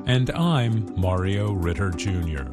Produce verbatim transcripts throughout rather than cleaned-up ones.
And I'm Mario Ritter Junior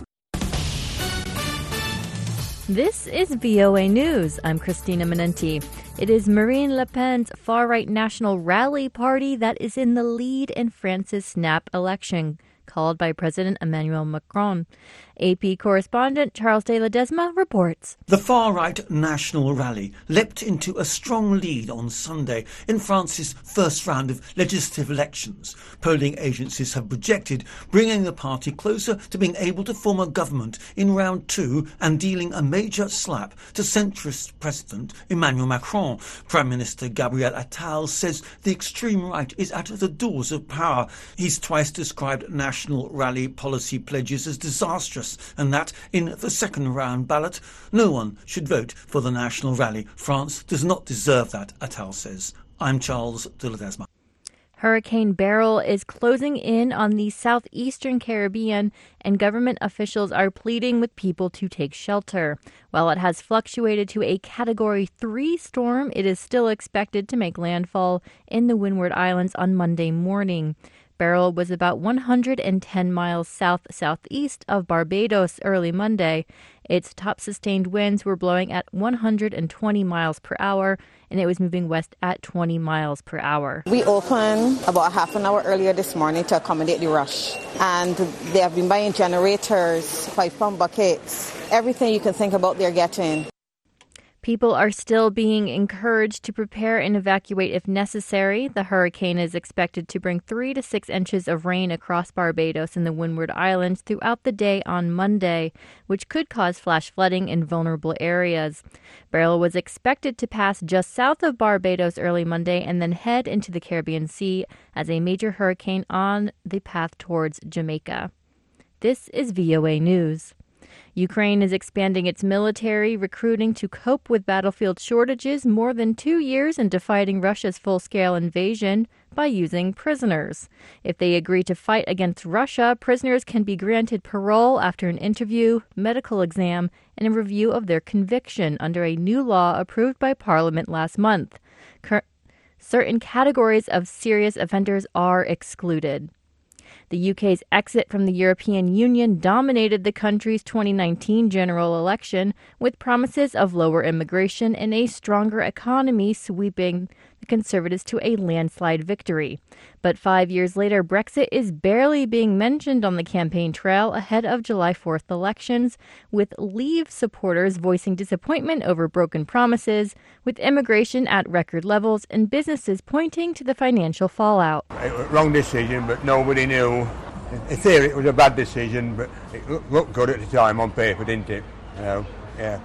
This is V O A News. I'm Christina Menenti. It is Marine Le Pen's far-right National Rally Party that is in the lead in France's snap election, called by President Emmanuel Macron. A P correspondent Charles de Ledesma reports. The far-right National Rally leapt into a strong lead on Sunday in France's first round of legislative elections. Polling agencies have projected bringing the party closer to being able to form a government in round two and dealing a major slap to centrist President Emmanuel Macron. Prime Minister Gabriel Attal says the extreme right is at the doors of power. He's twice described National Rally policy pledges as disastrous, and that in the second round ballot, no one should vote for the National Rally. France does not deserve that, Attal says. I'm Charles de Ledesma. Hurricane Beryl is closing in on the southeastern Caribbean, and government officials are pleading with people to take shelter. While it has fluctuated to a Category three storm, it is still expected to make landfall in the Windward Islands on Monday morning. Beryl was about one hundred ten miles south-southeast of Barbados early Monday. Its top sustained winds were blowing at one hundred twenty miles per hour, and it was moving west at twenty miles per hour. We opened about half an hour earlier this morning to accommodate the rush, and they have been buying generators, five-pound buckets, everything you can think about they're getting. People are still being encouraged to prepare and evacuate if necessary. The hurricane is expected to bring three to six inches of rain across Barbados and the Windward Islands throughout the day on Monday, which could cause flash flooding in vulnerable areas. Beryl was expected to pass just south of Barbados early Monday and then head into the Caribbean Sea as a major hurricane on the path towards Jamaica. This is V O A News. Ukraine is expanding its military recruiting to cope with battlefield shortages more than two years into fighting Russia's full-scale invasion by using prisoners. If they agree to fight against Russia, prisoners can be granted parole after an interview, medical exam, and a review of their conviction under a new law approved by Parliament last month. Cur- certain categories of serious offenders are excluded. The U K's exit from the European Union dominated the country's twenty nineteen general election, with promises of lower immigration and a stronger economy sweeping the Conservatives to a landslide victory. But five years later, Brexit is barely being mentioned on the campaign trail ahead of July fourth elections, with Leave supporters voicing disappointment over broken promises, with immigration at record levels and businesses pointing to the financial fallout. It was a wrong decision, but nobody knew. In theory, it was a bad decision, but it looked good at the time on paper, didn't it? You know, yeah.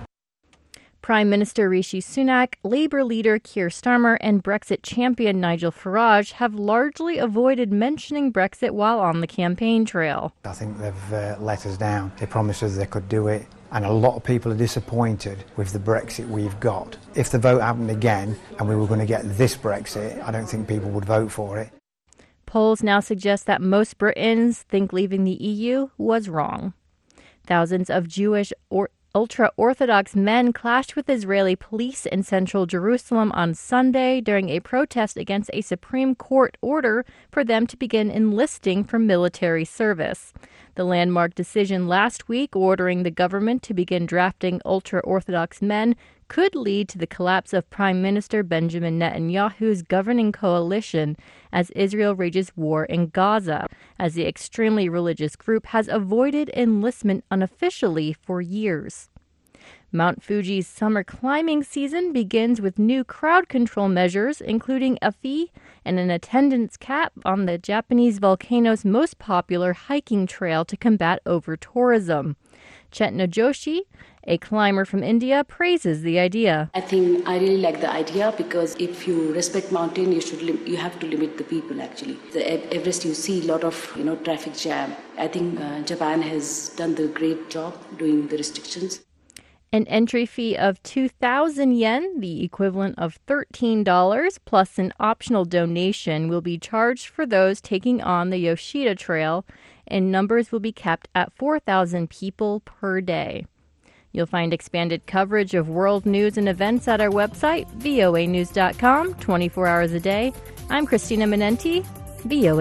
Prime Minister Rishi Sunak, Labour leader Keir Starmer, and Brexit champion Nigel Farage have largely avoided mentioning Brexit while on the campaign trail. I think they've uh, let us down. They promised us they could do it, and a lot of people are disappointed with the Brexit we've got. If the vote happened again and we were going to get this Brexit, I don't think people would vote for it. Polls now suggest that most Britons think leaving the E U was wrong. Thousands of Jewish or ultra-Orthodox men clashed with Israeli police in central Jerusalem on Sunday during a protest against a Supreme Court order for them to begin enlisting for military service. The landmark decision last week ordering the government to begin drafting ultra-Orthodox men could lead to the collapse of Prime Minister Benjamin Netanyahu's governing coalition as Israel rages war in Gaza, as the extremely religious group has avoided enlistment unofficially for years. Mount Fuji's summer climbing season begins with new crowd control measures, including a fee and an attendance cap on the Japanese volcano's most popular hiking trail to combat over-tourism. Chetna Joshi, a climber from India, praises the idea. I think I really like the idea because if you respect mountain, you should lim- you have to limit the people actually. The Everest, you see a lot of you know traffic jam. I think uh, Japan has done the great job doing the restrictions. An entry fee of two thousand yen, the equivalent of thirteen dollars, plus an optional donation will be charged for those taking on the Yoshida Trail, and numbers will be capped at four thousand people per day. You'll find expanded coverage of world news and events at our website, V O A news dot com, twenty-four hours a day. I'm Christina Menenti, V O A.